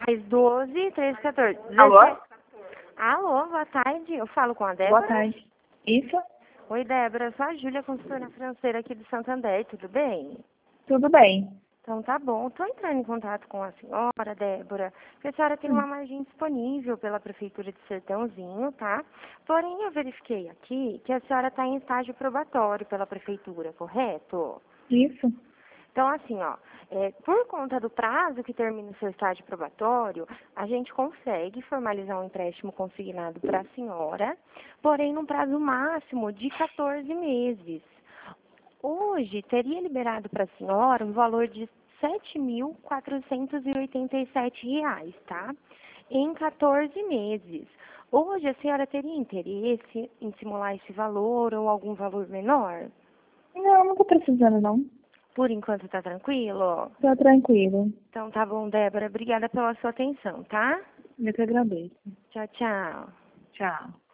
12, 13, 14. 17. Alô? Alô, boa tarde. Eu falo com a Débora. Boa tarde. Isso? Oi, Débora. Eu sou a Júlia, consultora financeira aqui do Santander. Tudo bem? Tudo bem. Então tá bom. Estou entrando em contato com a senhora, Débora, porque a senhora tem uma margem disponível pela Prefeitura de Sertãozinho, tá? Porém, eu verifiquei aqui que a senhora está em estágio probatório pela Prefeitura, correto? Isso. Então, assim, ó, por conta do prazo que termina o seu estágio probatório, a gente consegue formalizar um empréstimo consignado para a senhora, porém num prazo máximo de 14 meses. Hoje, teria liberado para a senhora um valor de R$ 7.487, tá? Em 14 meses. Hoje, a senhora teria interesse em simular esse valor ou algum valor menor? Não tô precisando, não. Por enquanto, tá tranquilo? Tô tranquilo. Então tá bom, Débora. Obrigada pela sua atenção, tá? Eu que agradeço. Tchau, tchau. Tchau.